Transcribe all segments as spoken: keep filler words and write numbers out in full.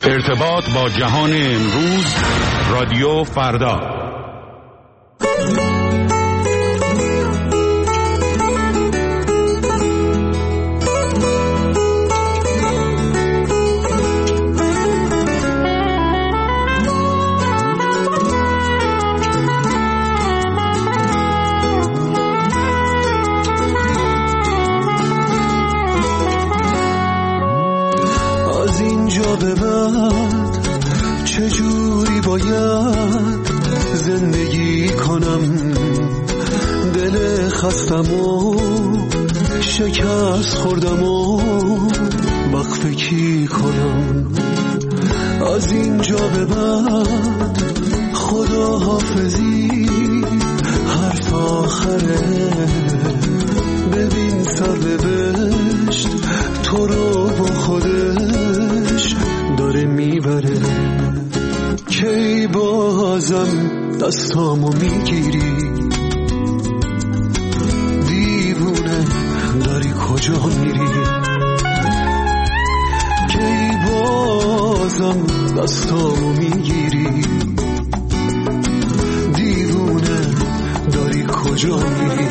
ارتباط با جهان امروز، رادیو فردا. به بعد چجوری باید زندگی کنم؟ دل خستم و شکست خوردم و وقفه کی کنم؟ از اینجا به بعد خدا حافظی حرف آخره. ببین سرنوشت تو رو با خودش داره میبره. کی بازم دستامو میگیری؟ دیوونه داری کجا میری؟ کی بازم دستامو میگیری؟ دیوونه داری کجا میری؟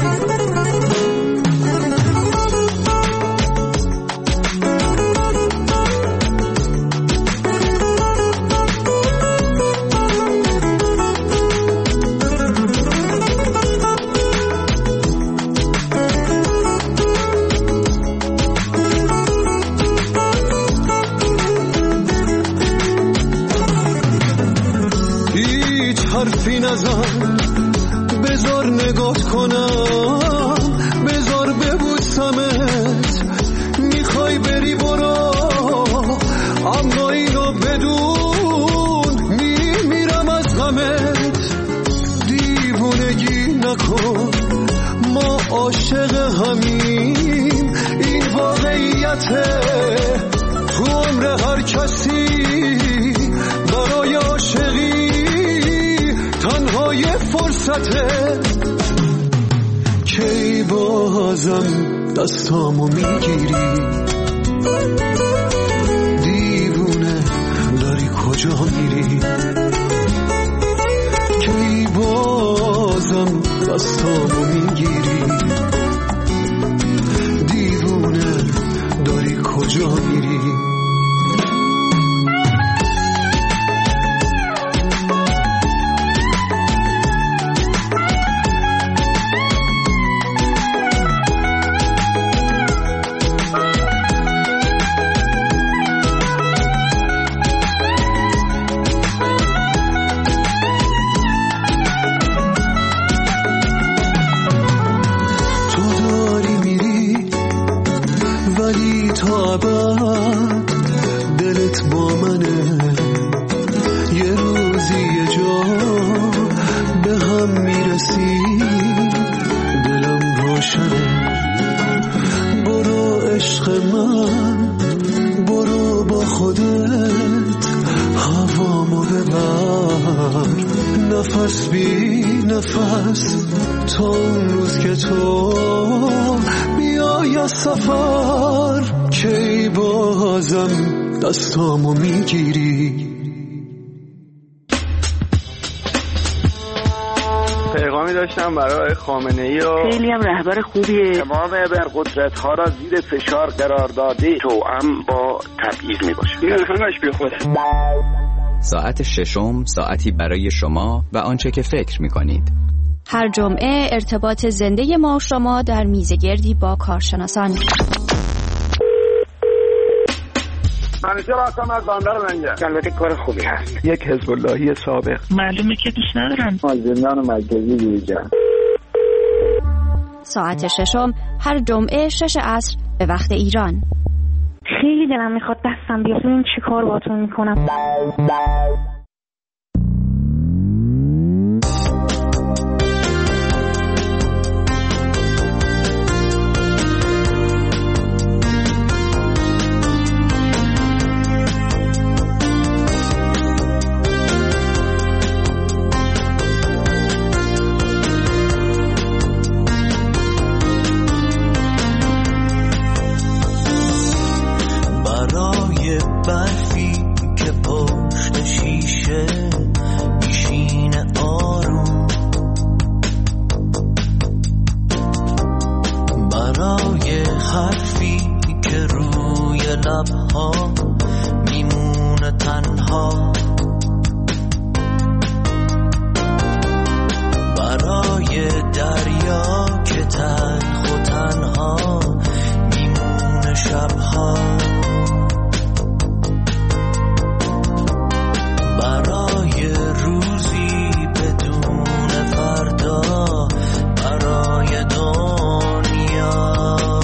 حرفی نزن، بذار نگات کنم، بذار ببوسمت. میخوای بری برو، اما اینو بدون میمیرم از غمت. دیوونگی نکن، ما عاشق همیم، این واقعیته. تو عمر هر کسی برای عاشقی تنهای فرصته. کی بازم دستامو میگیری؟ دیوونه داری کجا میری؟ کی بازم دستامو میگیری؟ دیوونه داری کجا میری؟ تا ابد دلت با منه. یه روزی یه جا به هم میرسیم، دلم روشنه. برو عشق من، برو با خودت هوامو ببر. نفس بی نفس تا اون روز که تو بیای از سفر. کی بازم دستامو میگیری؟ پیغامی داشتم برای خامنه‌ای و خیلی هم رهبر خوبیه. تمام ابرقدرت‌ها را زیر فشار قرار داده، توأم با تبعیض میباشه. این همش بی خوده. ساعت ششم، ساعتی برای شما و آنچه که فکر میکنید. هر جمعه ارتباط زنده ما و شما در میزگردی با کارشناسان. منیشه راستم از باندر لنگه. البته کار خوبی هست. یک حزب اللهی سابق. معلومه که دوست ندارن. از زندان مرکزی بیرون. ساعت ششم هر جمعه شش عصر به وقت ایران. خیلی دلم میخواد دستم بیاد. این چی کار باتون میکنم؟ که پشت شیشه میشینه آروم برای حرفی که روی لبها میمونه تنها، برای دریا که تلخ و تنها میمونه شبها، برای روزی بدون فردا، برای دنیا.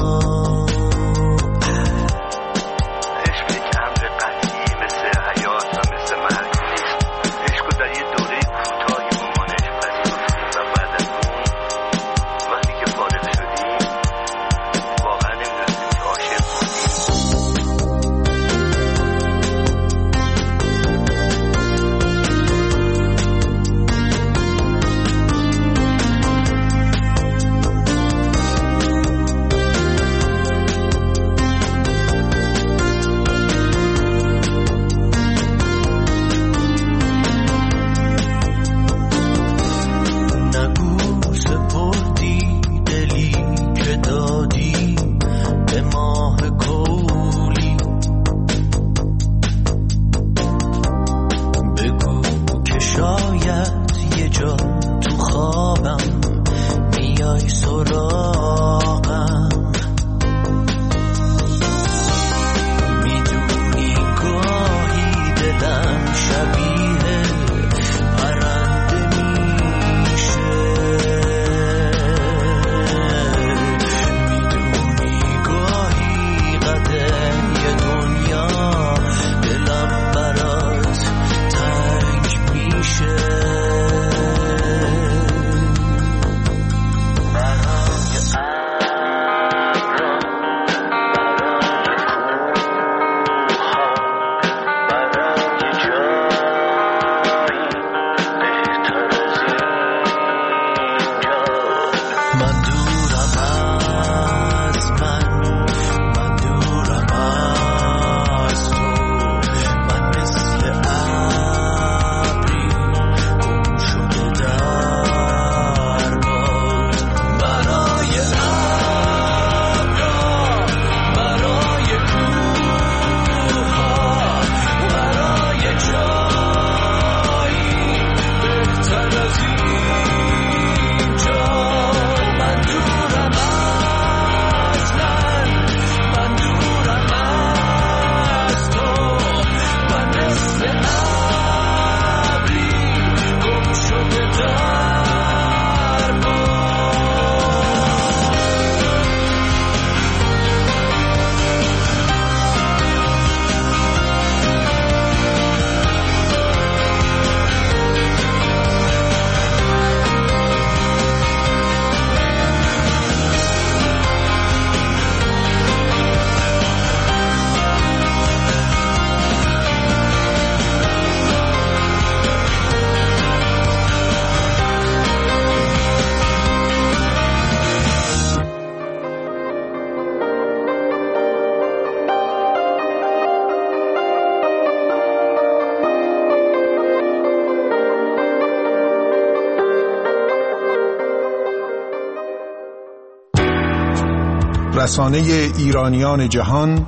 رسانه ایرانیان جهان،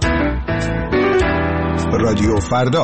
رادیو فردا.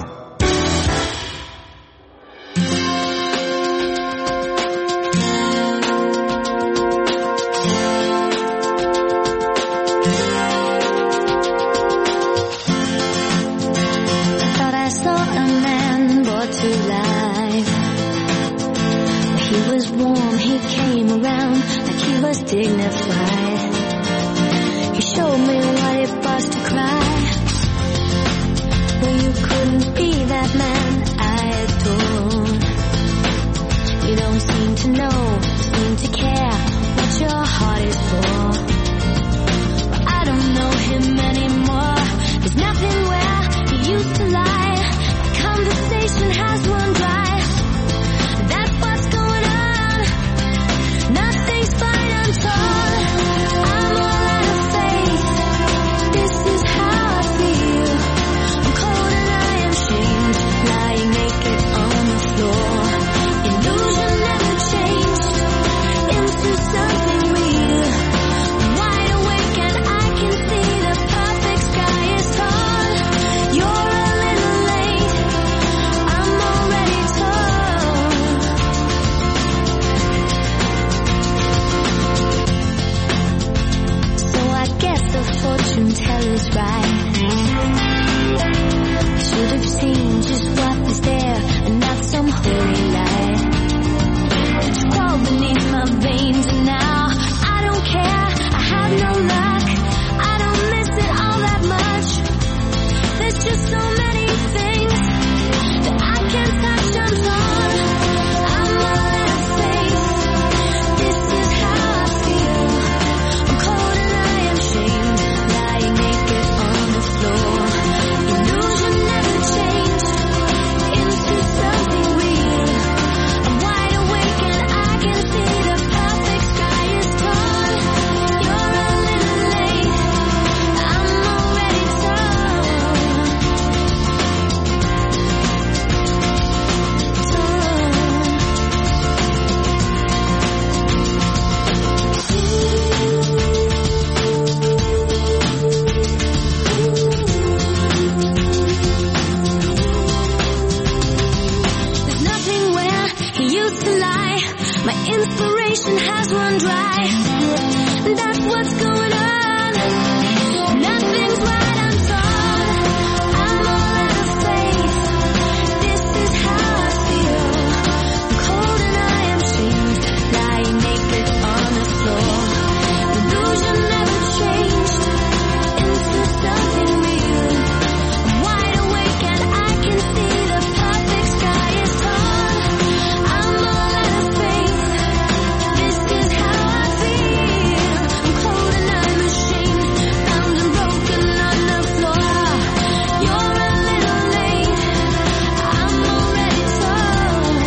Nothing's fine, I'm told. I'm all out of faith. ocean has run dry. That's what's going on. Nothing's right, I'm torn. I'm all out of faith. This is how I feel. I'm cold and I am shamed, lying naked on the floor. Illusion never changed into something real. I'm wide awake and I can see the perfect sky is torn. I'm all out of faith. This is how I feel. I'm cold and I'm ashamed, bound and broken on the floor. You're a little late. I'm already torn.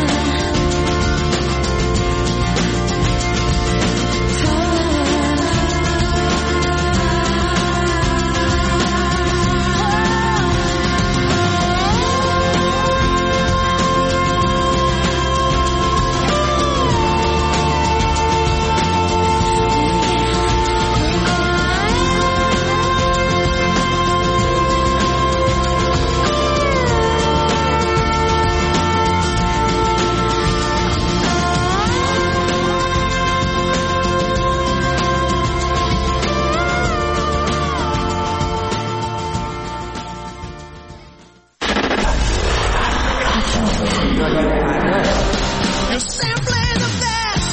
You're simply the best.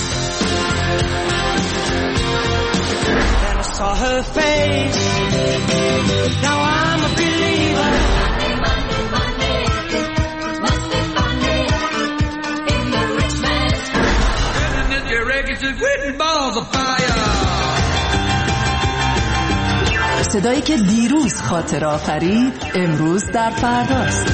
Then I saw her face. Now I'm a believer. Money, money, money. Must be funny in the rich man's And then your records is written balls of fire. صدایی که دیروز خاطر آفرید امروز در فرداست.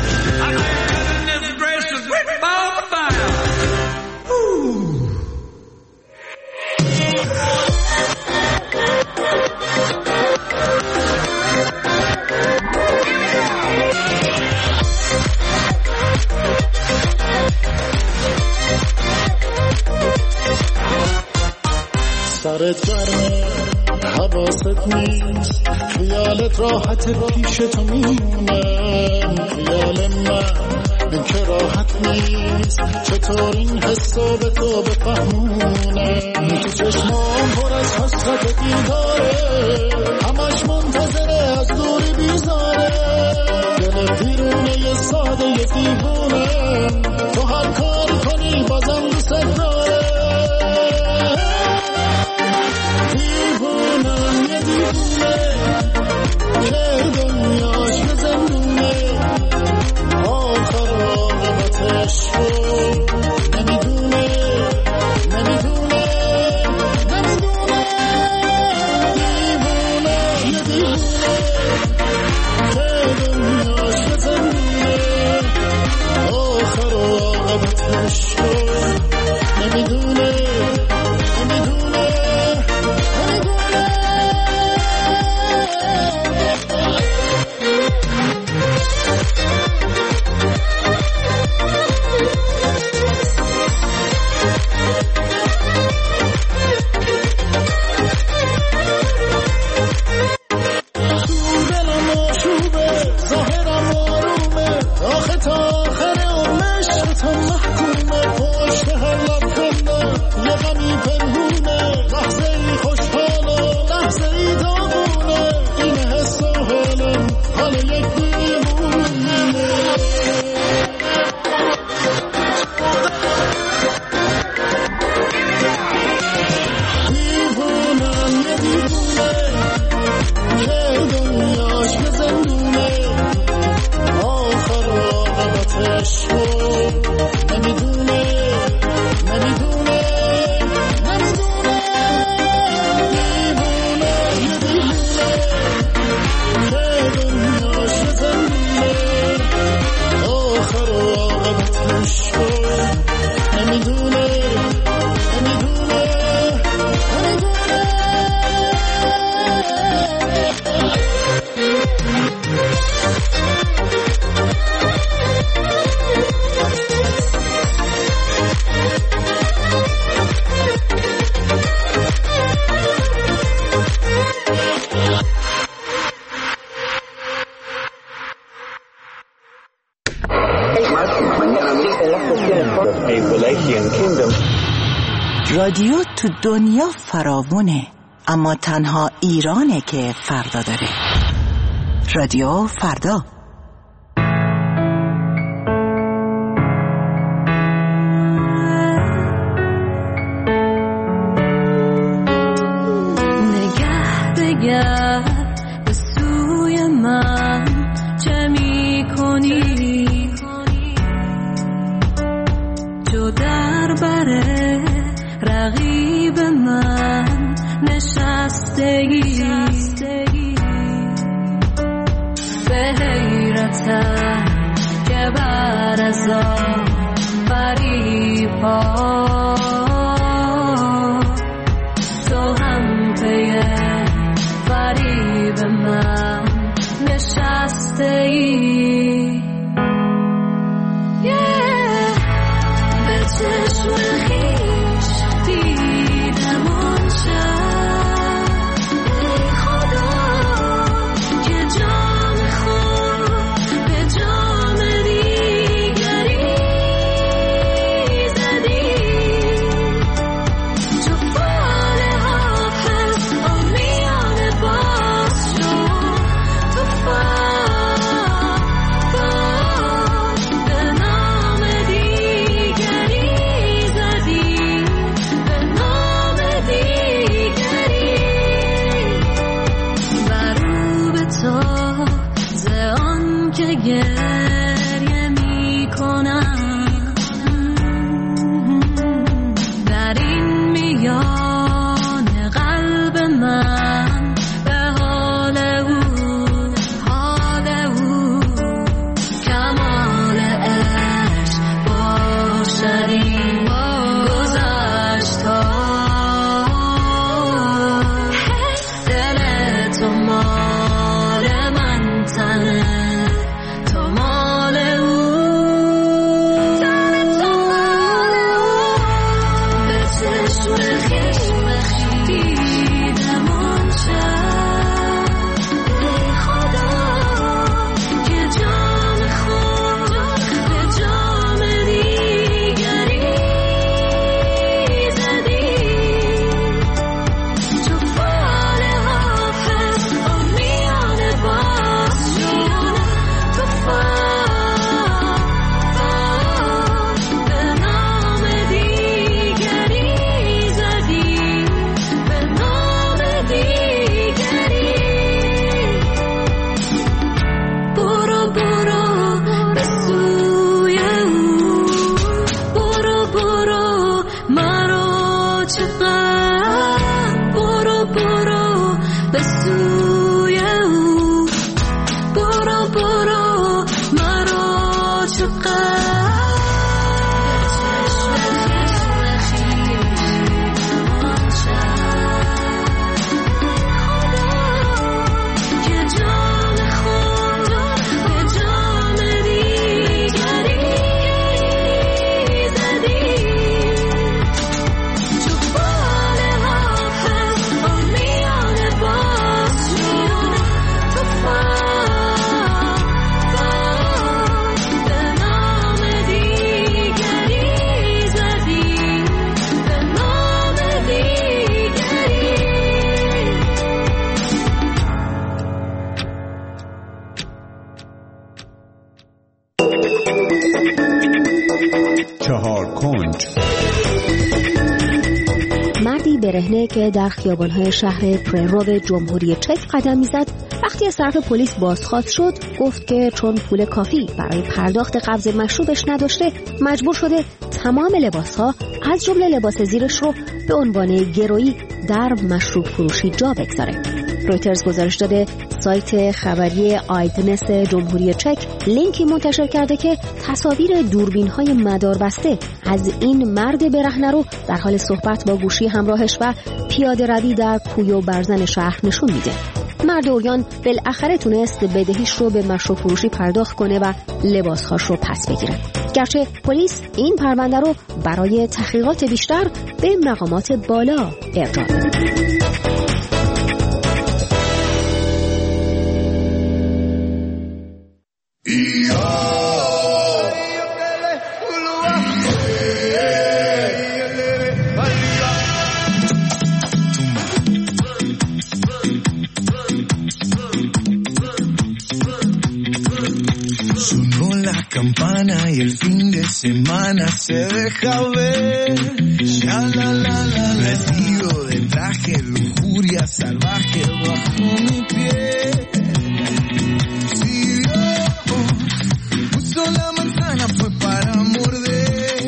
سرت گرمه حواست نیست خیالت راحت پیش تو میمونه خیال من این که راحت نیست چطور این حسو به تو بفهمونه تو چشمام پر از حسرت دیداره همش منتظره از دوری بیزاره دل پیرونه یه ساده یه دیوونه تو هر کاری کنی بازم دوست داره دیوونم یه دیوونه که دنیاش به زندونه آخر عاقبتش رو نمیدونه نمیدونه نمیدونه دیوونه یه دیوونه که دنیاش به زندونه آخر عاقبتش رو نمیدونه نمیدونه A Wallachian kingdom. رادیو تو دنیا فراوونه، اما تنها ایرانه که فردا داره. رادیو فردا. نگه بگر به سوی من چه می کنی، جو در بره رقیب من نشستگی، به حیرتم که بر ازا فریبا تو هم پی فریب من نشستگی. yeah. به چشم خیش دیدم اون شب، ای خدا که جام خود به جام دیگری زدی، چو فاله ها پس آمیان باز شد، تو فاله به نام دیگری زدی، به نام دیگری. برو به تازه آن که گریه می کنم، در این میان قلب من به حال او، حال او کمال عشق باشد این گذشت ها. دل تو مال من، تنه تو مال او، تن تو مال او. به چشم خیش دیدم اون شب، ای خدا که جام خود به جام دیگری زدی، چو فاله ها پس آمیان باز شد، تو فاله به نام دیگری زدی، به نام دیگری. برو برو به سوی او، برو برو مرا چقدر، برو برو به سوی او، برو برو مرا چقدر. که جام خود به جام دیگری زدی، چو فاله ها پس آمیان باز شد، تو فاله به نام دیگری زدی، به نام دیگری. چهار کنج. مردی برهنه که در خیابان‌های شهر پررو جمهوری چک قدم می‌زد، وقتی از طرف پلیس بازخواست شد، گفت که چون پول کافی برای پرداخت قبض مشروبش نداشته، مجبور شده تمام لباس‌ها از جمله لباس زیرش رو به عنوان گرویی در مشروب فروشی جا بگذاره. رویترز گزارش داده سایت خبری آیدنس جمهوری چک لینکی منتشر کرده که تصاویر دوربین‌های مداربسته از این مرد برهنه رو در حال صحبت با گوشی همراهش و پیاده روی در کوی و برزن شهر نشون میده. مرد عریان بالاخره تونست بدهیش رو به مشروب فروشی پرداخت کنه و لباسهاش رو پس بگیره. گرچه پلیس این پرونده رو برای تحقیقات بیشتر به مقامات بالا ارجاع داد. Yeah. suenan las campanas y el fin de semana se deja ver. Ya la la la, vestido de traje, lujuria salvaje bajo mi piel. Si Dios puso la manzana fue para morder.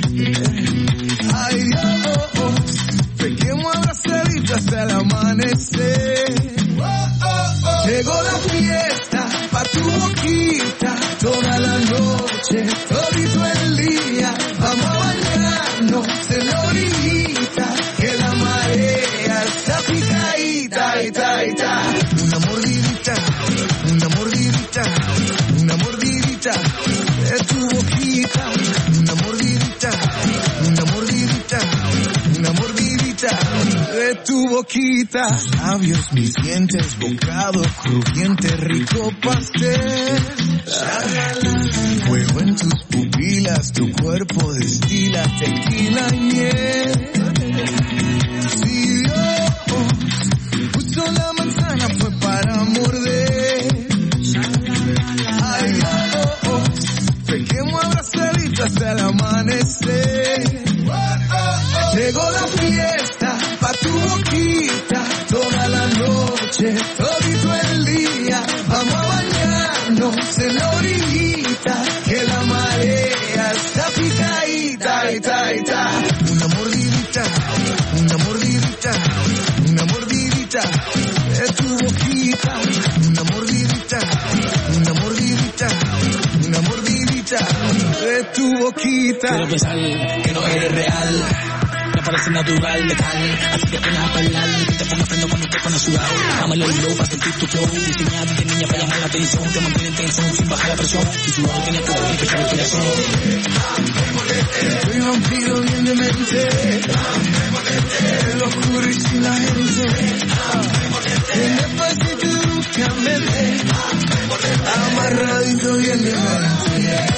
Ay Dios, pequemos abrazaditos hasta el amanecer. Llegó la fiesta pa' tu boquita, toda la noche, todito el día. Vamos a bañarnos en la orillita, que la marea está picadita, ita, ita. Una mordidita, una mordidita, una mordidita de tu boquita. Una mordidita, una mordidita, una mordidita de tu boquita. Labios, mis dientes, bocado crujiente, rico pastel. Fuego en tus pupilas, tu cuerpo destila tequila y miel. Si Dios puso la manzana fue para morder. Ay Dios, pequemos abrazaditos hasta el amanecer. Llegó la fiesta pa' tu boquita, toda la noche, todito el día. Vamos a bañarnos en la orillita, que la marea está picadita, ita, ita. Una mordidita, una mordidita, una mordidita de tu boquita. Una mordidita, una mordidita, una mordidita de tu boquita. Quiero pensar que no eres real, parece natural, letal, así que ven a bailar, que te ponga freno cuando te pones sudado. Dámelo el low para sentir tu flow, diseñado de niña para llamar la atención, te mantiene en tensión sin bajar la presión, y sudado tiene poder y fecha respiración. Soy vampiro bien de mente, en lo oscuro y sin la gente, en despacito y bruscamente, amarradito bien de mente.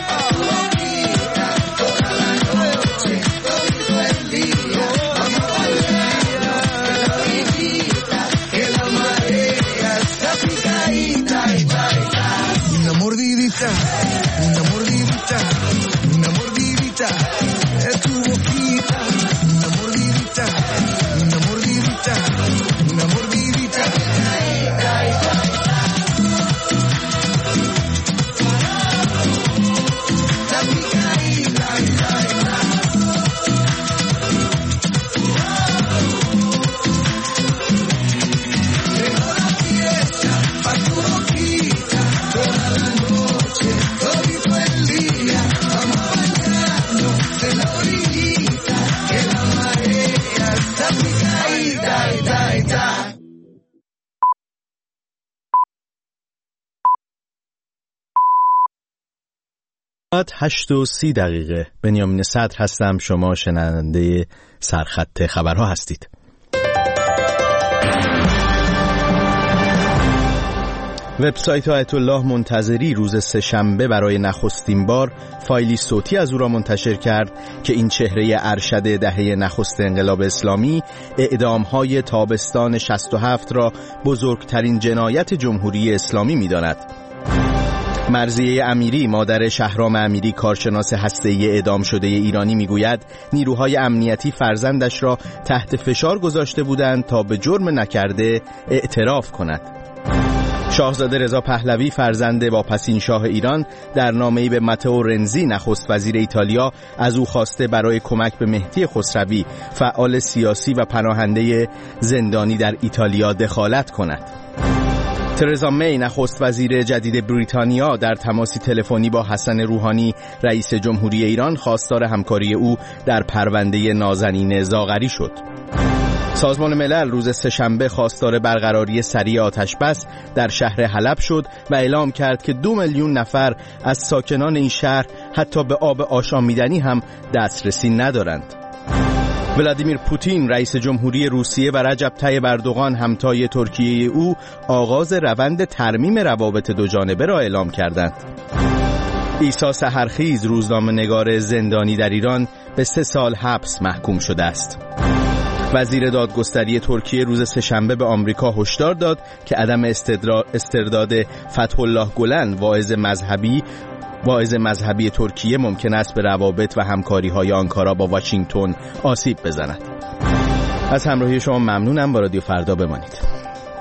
Una mordidita, una mordidita, una mordidita de tu boquita. Una mordidita, una mordidita, una mordidita. La picadita, llegó la fiesta pa' tu boquita, toda la noche, todito el día. Vamos a bañarnos en la orillita, que la marea está picadita, ita, ita. ساعت هشت و سی دقیقه. بنیامین صدر هستم، شما شنونده سرخط خبرها هستید. وبسایت آیت الله منتظری روز سه‌شنبه برای نخستین بار فایلی صوتی از او را منتشر کرد که این چهره ارشد دهه نخست انقلاب اسلامی اعدام‌های تابستان شصت و هفت را بزرگترین جنایت جمهوری اسلامی می‌داند. مرضیه امیری، مادر شهرام امیری کارشناس هسته‌ای اعدام شده ایرانی میگوید نیروهای امنیتی فرزندش را تحت فشار گذاشته بودند تا به جرم نکرده اعتراف کند. شاهزاده رضا پهلوی فرزند واپسین شاه ایران در نامه‌ای به ماتئو رنزی نخست وزیر ایتالیا از او خواسته برای کمک به مهدی خسروی فعال سیاسی و پناهنده زندانی در ایتالیا دخالت کند. ترزا می نخست وزیر جدید بریتانیا در تماسی تلفنی با حسن روحانی رئیس جمهوری ایران خواستار همکاری او در پرونده نازنین زاغری شد. سازمان ملل روز سه‌شنبه خواستار برقراری سریع آتش‌بس در شهر حلب شد و اعلام کرد که دو میلیون نفر از ساکنان این شهر حتی به آب آشامیدنی هم دسترسی ندارند. ولادیمیر پوتین رئیس جمهوری روسیه و رجب طیب اردوغان همتای ترکیه او آغاز روند ترمیم روابط دو جانبه را اعلام کردند. عیسی سحرخیز روزنامه‌نگار زندانی در ایران به سه سال حبس محکوم شده است. وزیر دادگستری ترکیه روز سه‌شنبه به آمریکا هشدار داد که عدم استرداد فتح الله گلن واعظ مذهبی واعظ مذهبی ترکیه ممکن است به روابط و همکاری‌های آنکارا با واشنگتن آسیب بزند. از همراهی شما ممنونم. با رادیو فردا بمانید.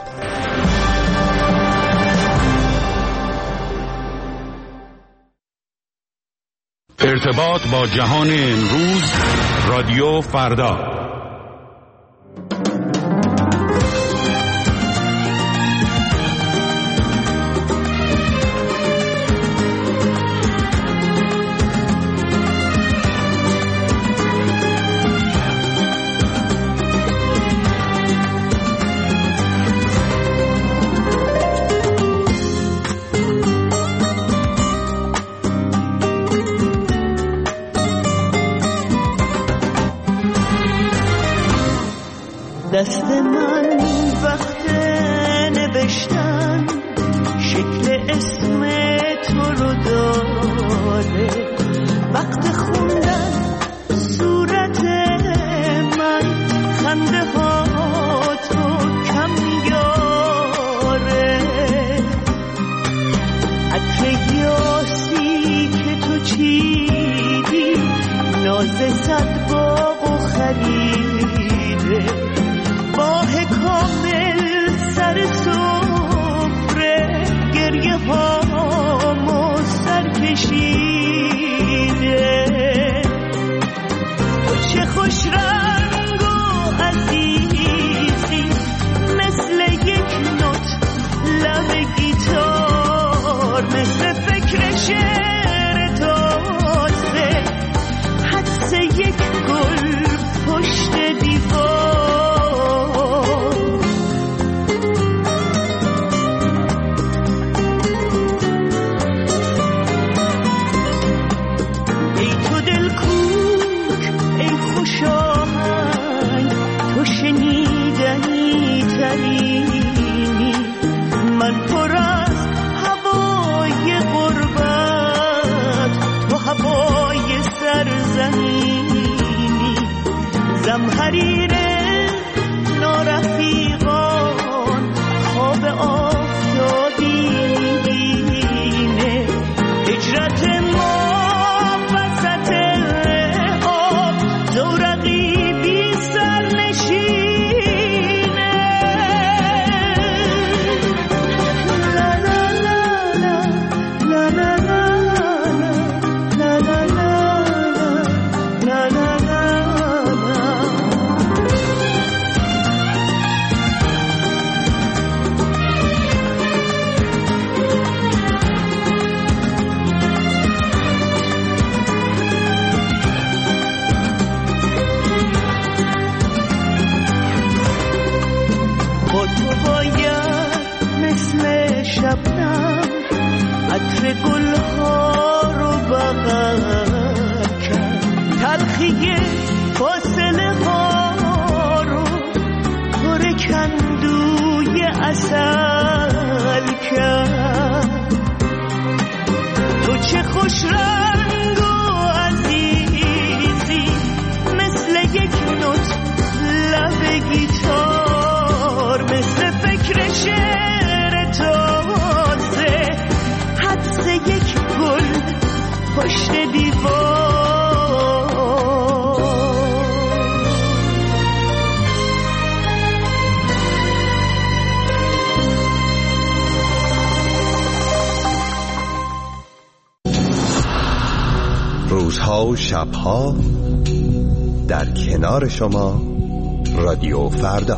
ارتباط با جهان امروز، رادیو فردا. دست من وقت نوشتن شکل اسم تو رو داره، وقت خوندن صورت من خنده ها تو کم میاره، عطر یاسی که تو چیدی ناز صد باغ و خریده، ماه کامل سر سفره گریه هامو سر کشیده، تو چه خوش رنگ و عزیزی مثل یک نوت لب گیتار، مثل فکر شعر تازه حدس یک گل پشت دیوار. من پر از هوای غربت، تو هوای سرزمینی، زمحریر نارفیقان خواب آفتابی میبینه، هجرت ما وسط آب زورقی بی سرنشین. عطر گلها رو بغل کرد، تلخی فاصله ها رو پر کندوی عسل کرد، تو چه خوش رنگ و عزیزی مثل یک نوت لب گیتار، مثل فکر شعر تازه حدس یک گل پشت دیوار. روزها و شبها در کنار شما، رادیو فردا.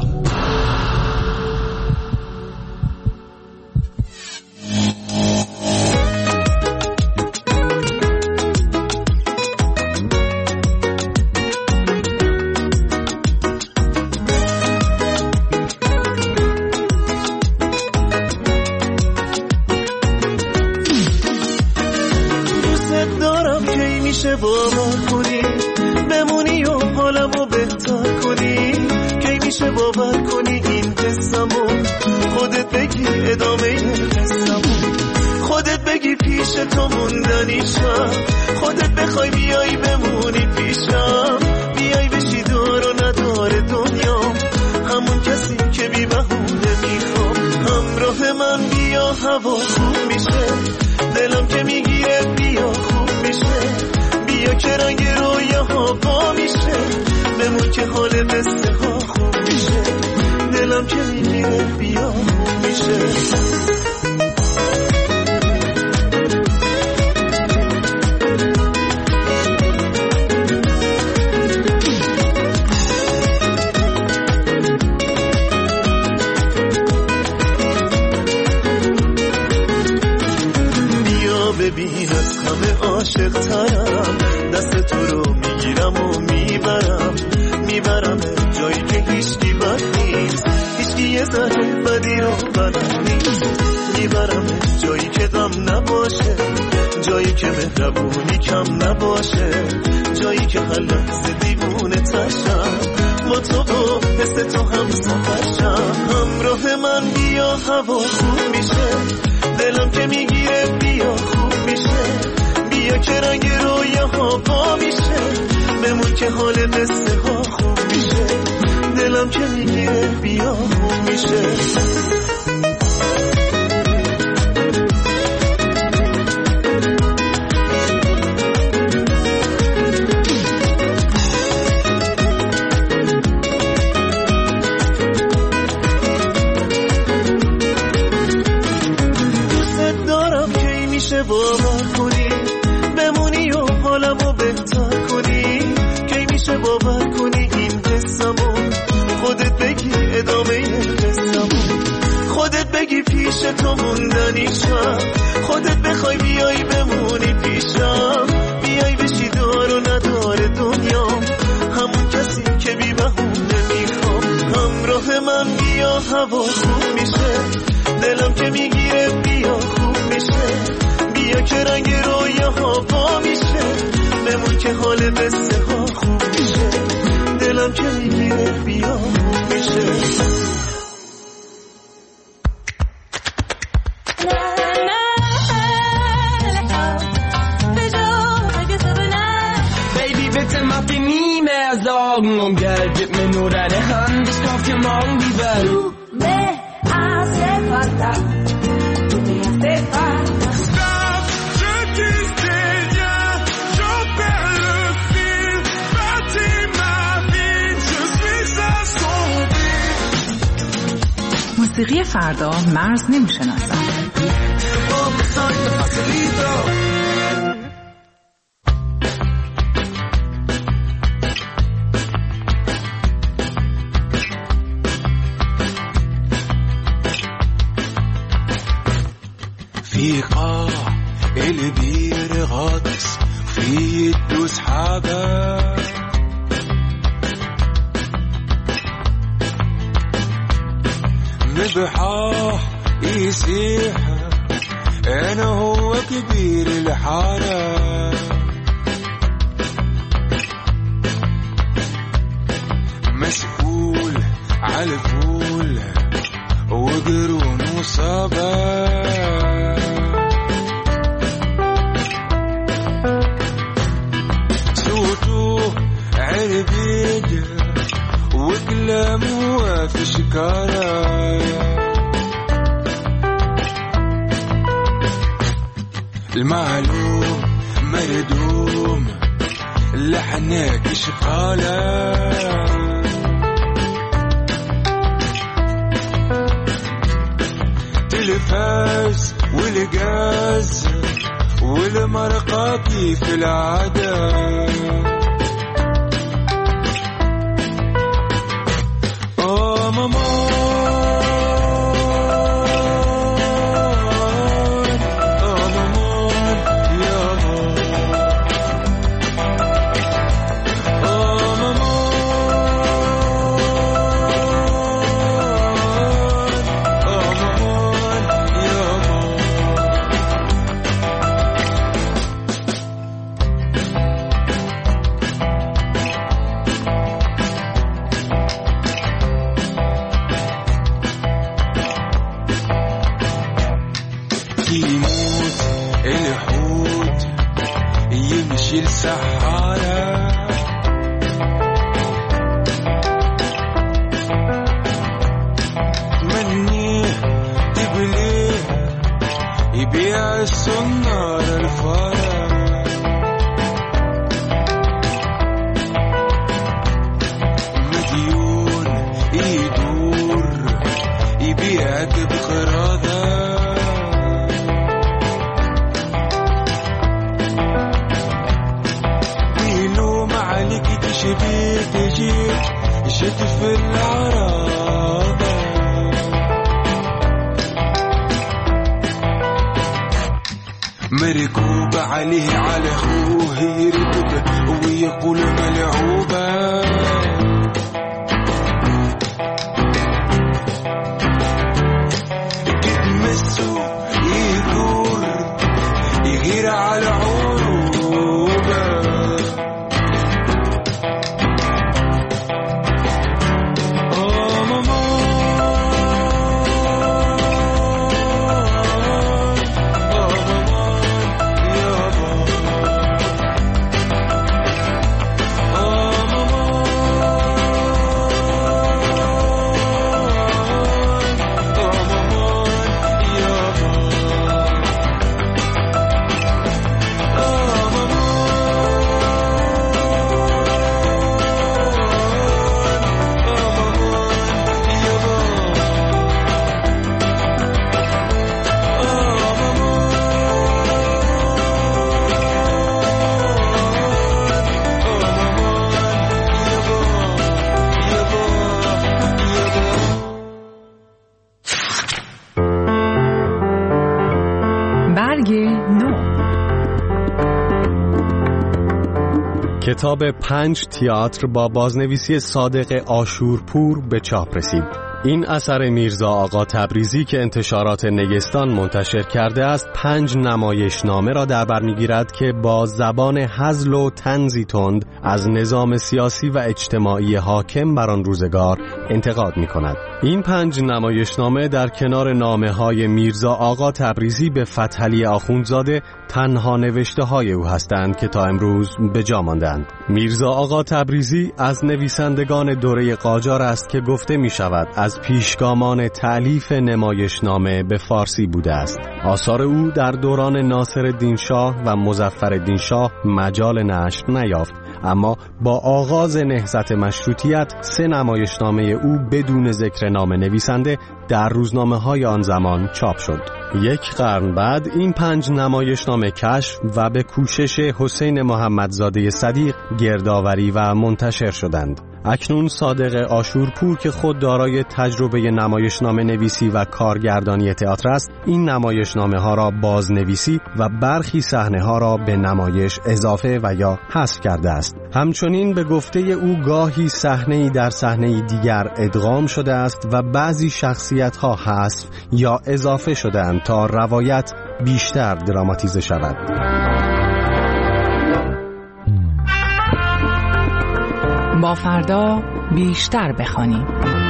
خودت بخوای بیای بمونی پیشم، بیای بشی دار و ندار دنیا، همون کسی که بی بهونه میخوام همراه من بیا، هوا خوب میشه دلم که میگیره بیا میدونی از همه عاشق ترم، دست تو رو میگیرم و میبرم میبرم جایی که هیچکی بد نیست، هیچکی یه ذره بدی رو بلد نیست، میبرم جایی که غم نباشه، جایی که مهربونی کم نباشه، جایی که هر لحظه دیوونه تشم با تو و حس تو هم سفرشم. همراه من بیا هوا خوب میشه، دلم که میگیره بیا خوب میشه، بیا که رنگ رویاها پا میشه، بمون که حال قصه ها خوب میشه، دلم که میگیره بیا خوب میشه. باور کنی بمونی و حالمو بهتر کنی، کی میشه باور کنی این قصه‌مو، خودت بگی ادامه قصه‌مو، خودت بگی پیش تو موندنیشم، خودت بخوای بیای بمونی پیشم، بیای بشی دار و ندار دنیام، همون کسی که بی بهونه میخوام. همراه من بیا هوا خوب میشه، دلم که میگیره بیا خوب میشه، بیا که رنگ رویاها پا میشه، بمون که حال قصه ها خوب میشه، دلم که میگیره بیا خوب میشه. Baby, bitte mach dir nie mehr Sorgen um Geld, gib mir nur deine Hand, ich kauf dir morgen die Welt. Du me hace falta, du me hace falta. موسیقی فردا مرز نمیشناسد. في قاع البير غطس في الدوس حبة مبحاح يسيح انا هو كبير الحارة مسؤول على الفول وقرون وصبا صوته عربيد وكلامه في شكارة المعلوم مردوم لحنك شغالة تلفاز والغاز والمرقة كيف العادة آه ماما مركوب عليه على أخوه يركب ويقول ملعوبة كتمسه يغور يغير على عروبة کتاب پنج تئاتر با بازنویسی صادق آشورپور به چاپ رسید. این اثر میرزا آقا تبریزی که انتشارات نگستان منتشر کرده است پنج نمایشنامه را در بر می‌گیرد که با زبان هزل و طنزی تند از نظام سیاسی و اجتماعی حاکم بر آن روزگار انتقاد می‌کند. این پنج نمایشنامه در کنار نامه‌های میرزا آقا تبریزی به فتحعلی آخوندزاده تنها نوشته‌های او هستند که تا امروز به جا مانده‌اند. میرزا آقا تبریزی از نویسندگان دوره قاجار است که گفته می‌شود از پیشگامان تألیف نمایشنامه به فارسی بوده است. آثار او در دوران ناصرالدین شاه و مظفرالدین شاه مجال نشر نیافت، اما با آغاز نهضت مشروطیت سه نمایشنامه او بدون ذکر نام نویسنده در روزنامه‌های آن زمان چاپ شد. یک قرن بعد این پنج نمایشنامه کشف و به کوشش حسین محمدزاده صدیق گردآوری و منتشر شدند. اکنون صادق آشورپور که خود دارای تجربه نمایشنامه نویسی و کارگردانی تئاتر است، این نمایشنامه ها را بازنویسی و برخی صحنه ها را به نمایش اضافه و یا حذف کرده است. همچنین به گفته او گاهی صحنه‌ای در صحنه دیگر ادغام شده است و بعضی شخصیت ها حذف یا اضافه شده‌اند تا روایت بیشتر دراماتیزه شود. با فردا بیشتر بخوانیم.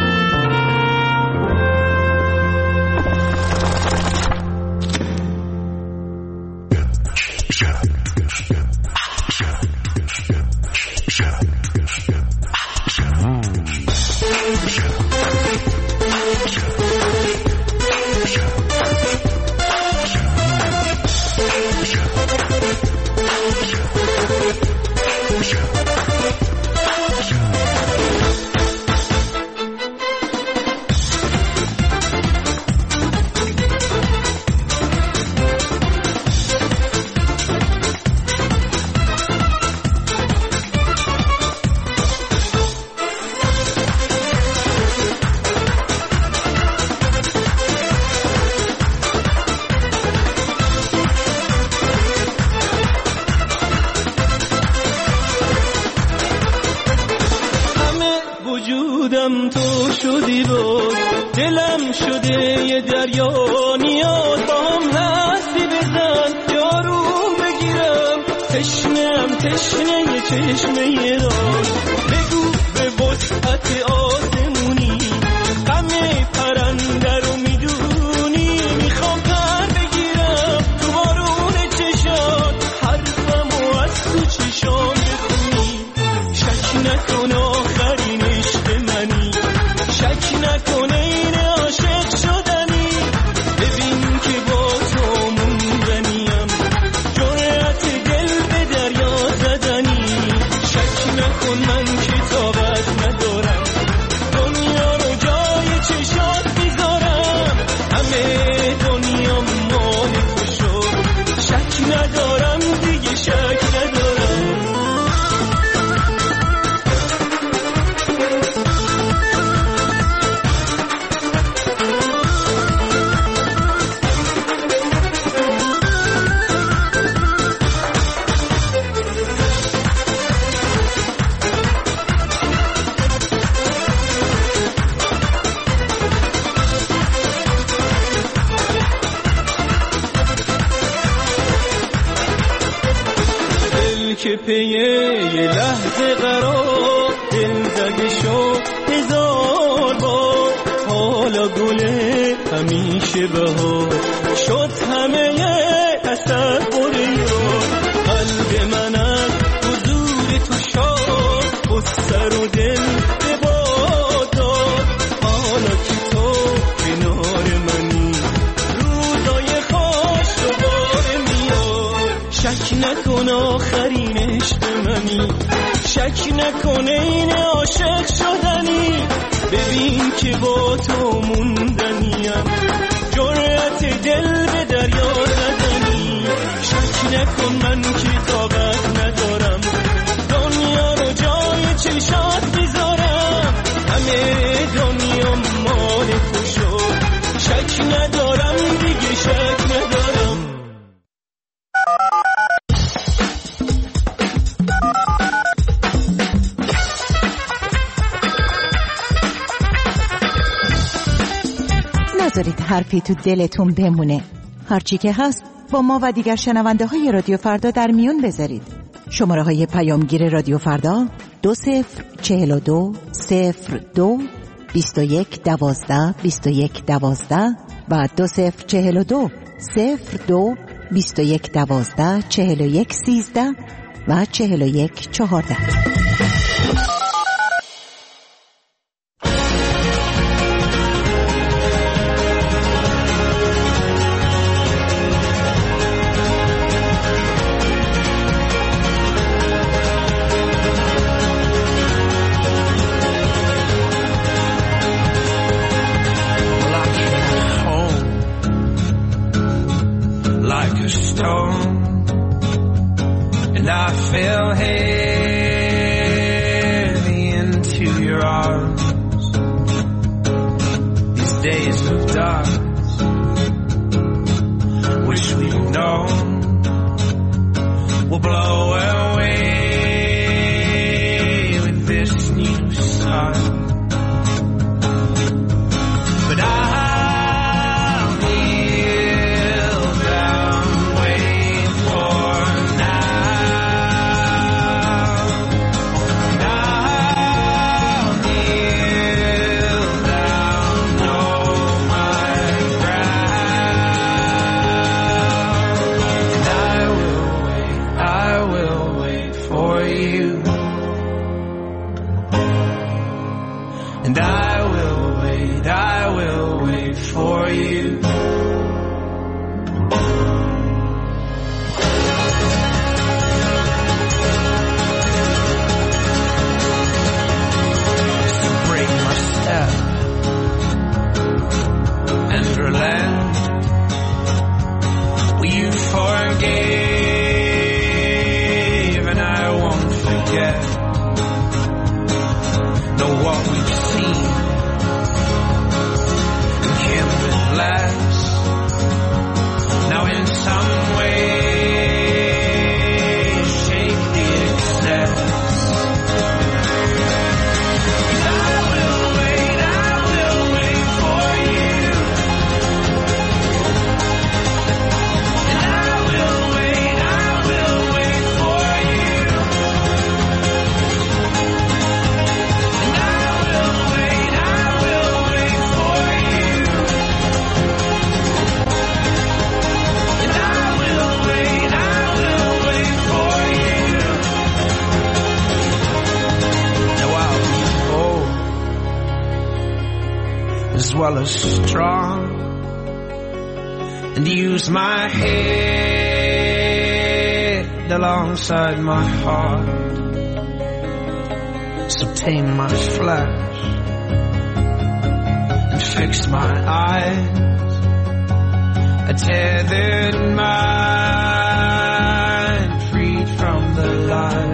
تو شدی بود دلم شده یه دریا نیاز با هم هستی بزن یارو بگیرم تشنم تشنه یه چشمه دار بگو به وسعت آسمونی غم پرنده رو میدونی میخوام پر بگیرم تو بارون چشات حرفمو از تو چشام بخونی شک نکن آخرین عشق منی شک نکن این عاشق شدنی ببین که با تو موندنیم جرأت دل به دریا زدنی شک نکن من کتابت ندارم که پی یه لحظه قرار دل زده شد هزار بار، حالا گله همیشه بهار شد همه تصور یار. قلب من از حضور تو شاد و سر و دل به باد داد، حالا که تو کنار منی روزای خوش دوباره میاد. شک نکن آخرین عشق منی، شک نکنه این عاشق شدنی، ببین که با تو موندنیم، جرأت دل به دریا زدنی. شک نکن من که طاقت ندارم دنیا رو جای چشات میذارم، همه دنیا مال تو شد، شک ندارم دیگه شک ندارم. نذارید حرفی تو دلتون بمونه، هرچی که هست با ما و دیگر شنونده های رادیو فردا در میون بذارید. شماره های پیامگیر رادیو فردا دو صفر چهل و دو صفر دو بیست و یک دوازده بیست و یک دوازده و دو صفر چهل و دو صفر دو بیست و یک دوازده چهل و یک سیزده و چهل و یک چهارده. Well as strong, and use my head alongside my heart, so tame my flesh and fix my eyes, a tethered mind freed from the lies.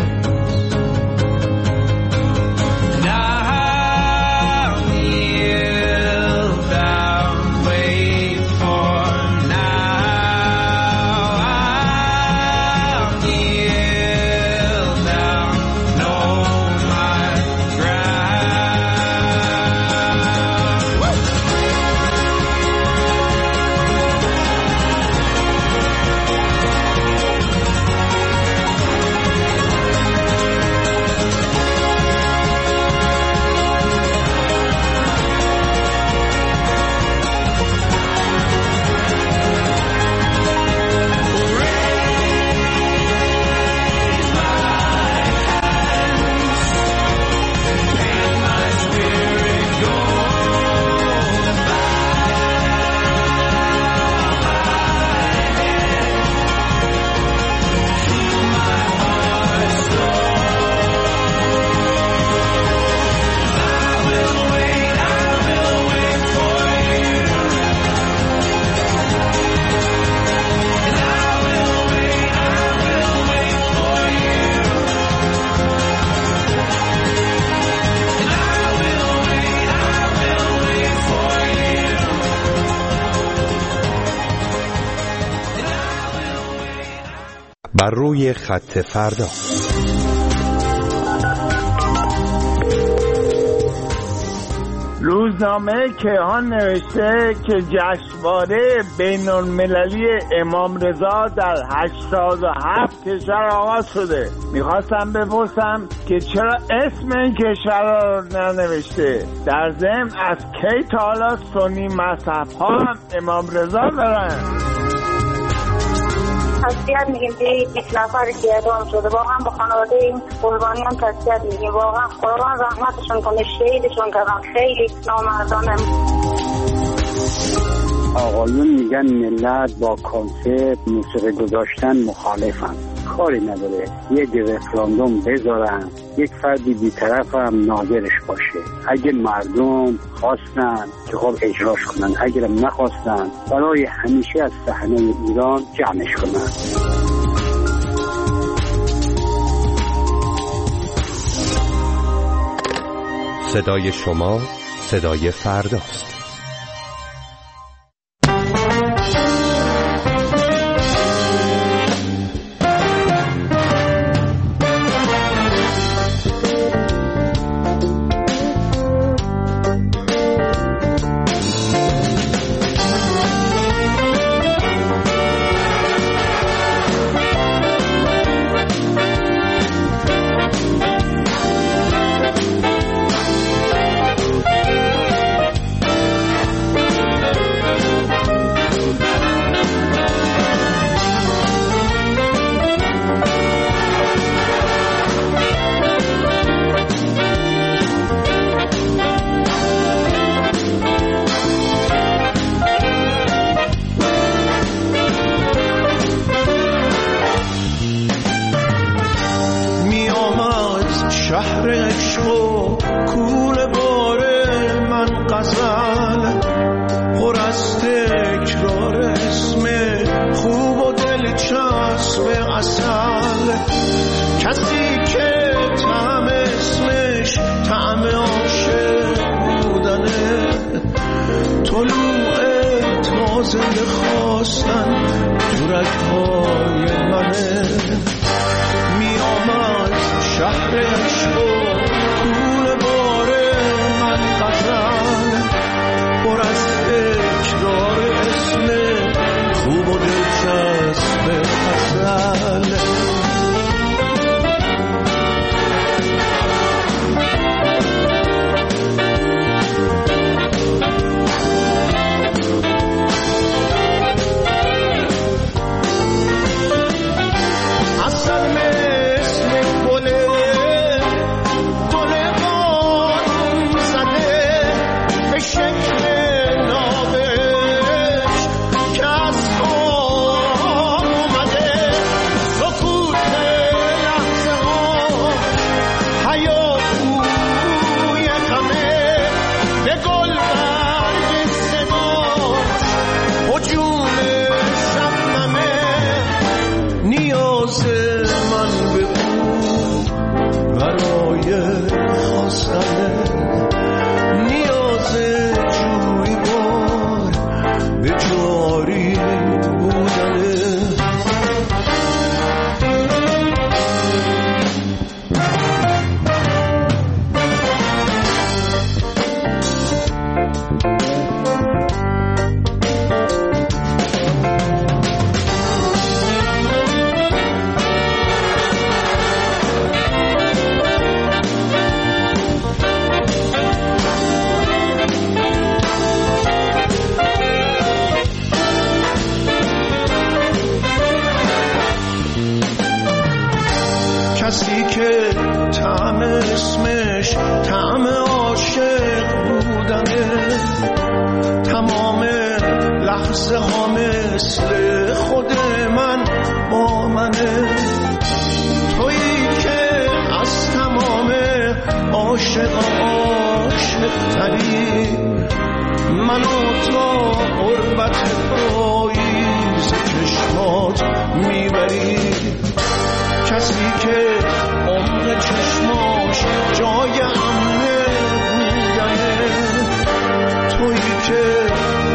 بر روی خط فردا. روزنامه کیهان نوشته که جشنواره بین المللی امام رضا در هشتاد و هفت کشور آغاز شده. میخواستم بپرسم که چرا اسم این کشور رو ننوشته؟ در ضمن از کی تا حالا سنی مذهب ها هم امام رضا دارن؟ تسلیت میگیم که بیست نفر که اعدام شده، واقعا با خانواده این قربانیان تسلیت میگیم. واقعا خدا رحمتشون کنه، شهیدشون کردن، خیلی نامردانه. آقایون میگن ملت با کنسرت موسیقی گذاشتن مخالفن، کاری نداره، یک رفراندوم بذارن، یک فردی بی‌طرف هم ناظرش باشه. اگه مردم خواستن که خب اجراش کنن، اگرم نخواستن برای همیشه از صحنه ایران جمعش کنن. صدای شما صدای فرداست.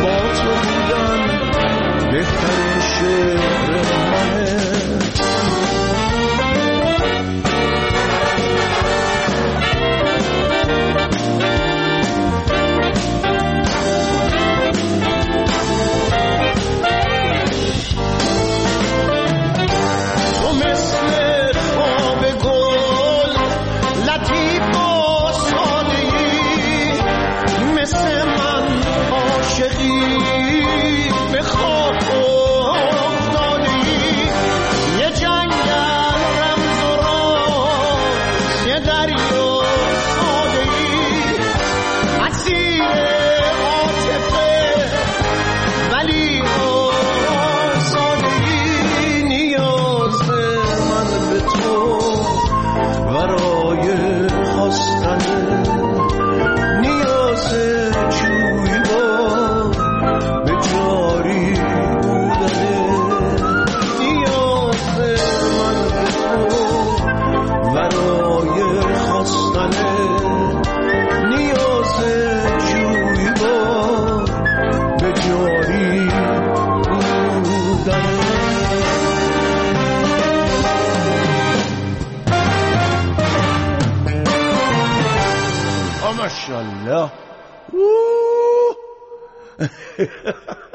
بهترین شعر منه. ماشاءالله.